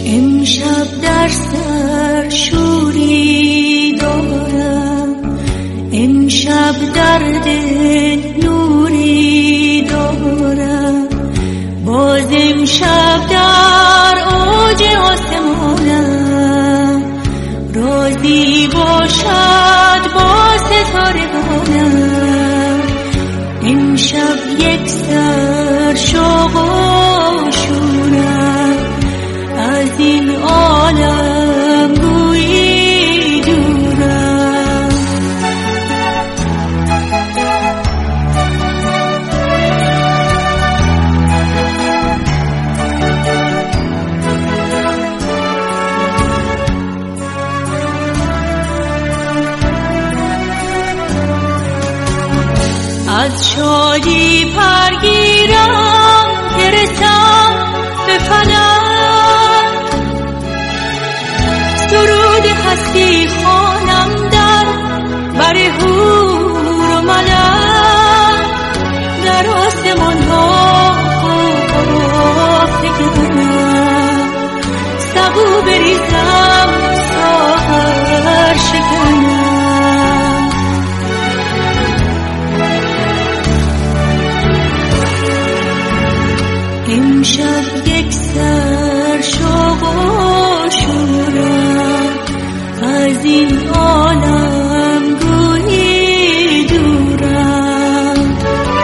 امشب در سر شوری دارم، امشب در دل نوری دارم، باز امشب در اوج آسمانم رازی باشد با ستارگانم. امشب یک سر شوق و شورم، از این عالم گویی دورم. از شادی پرگیرم که رسم به فلک، سرود هستی خوانم در بر حور و ملک، در آسمان ها فکنم، سبو بریزم ساغر شکنم. امشب یک سر شوق و شورم، از این عالم گویی دورم.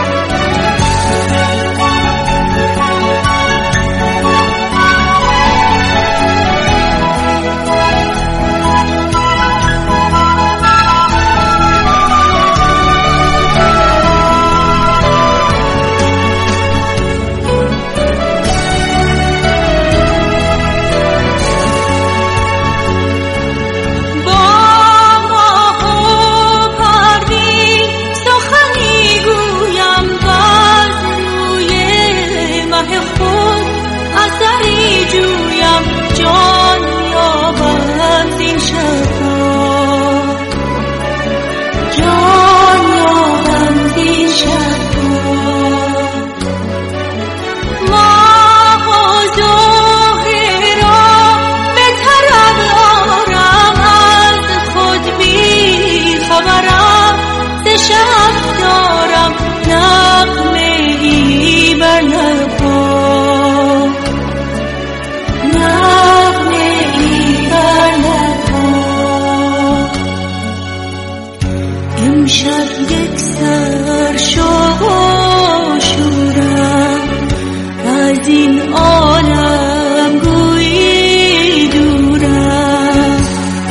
امشب یک سر شوق و شورم، از این عالم گویی دورم.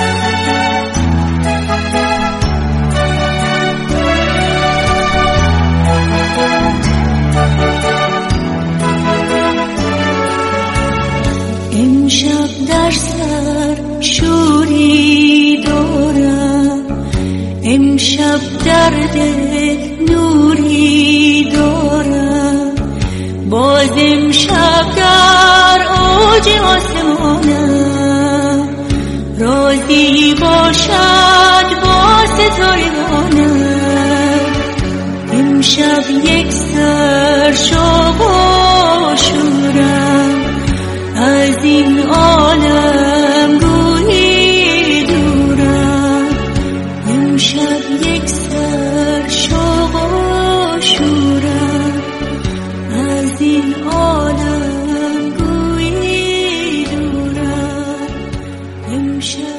امشب در سر شوری دارم، امشب در دل نوری دارم، باز امشب در اوج آسمانم رازی باشد با ستارگانم. امشب یک سر شوق و شورم، از این عالم گویی دورم. امشب یک سر شوق و شورم، از این عالم گویی دورم. امشب